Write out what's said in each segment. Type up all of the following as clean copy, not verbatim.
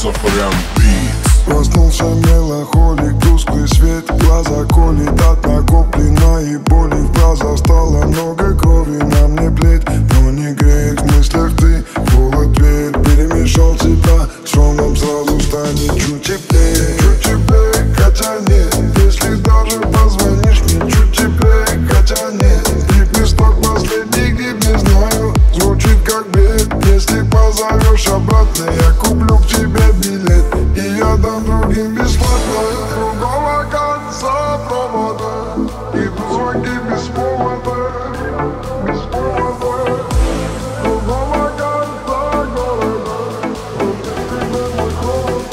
Сафарян Beats. Проснулся меланхолик, тусклый свет, глаза колет от накопленной боли. В глазах стало много крови, на мне плеть, но не греет в мыслях ты. Холод дверь перемешал цвета, с шумом сразу станет чуть теплее, хотя нет. Если даже позвонишь мне, чуть теплее, хотя нет. Лепесток последний гиб, не знаю, звучит как бред. Если позовешь обратно, я куплю к тебе билет, и я дам другим бесплатно. С другого конца провода идут звонки без повода, без повода. С другого конца города мой холод,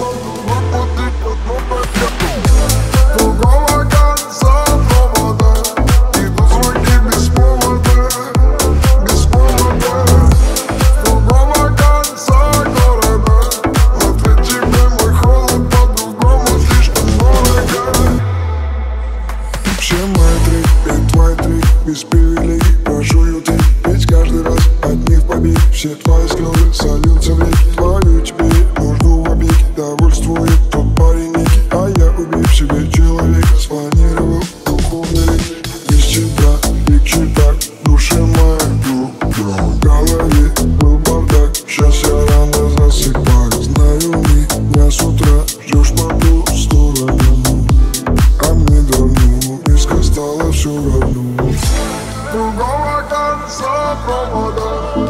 с другого конца провода идут звонки без повода, без повода. С другого конца города ответь тебе мой холод, по-другому слишком дорого. Все мои трек и твой трек без привилегий, прошу юты, ведь каждый раз от них побег. Все твои слезы сольются в реки, твою тебе нужду в обеге. Довольствует тот парень некий, а я убив себе человек. Спланировал духовный рек, без тебя легче так, душе моей в голове был бардак. Сейчас я рано засыпаю, знаю, меня с утра ждешь по ту сторону, а мне давно близко стало все равно. С другого конца провода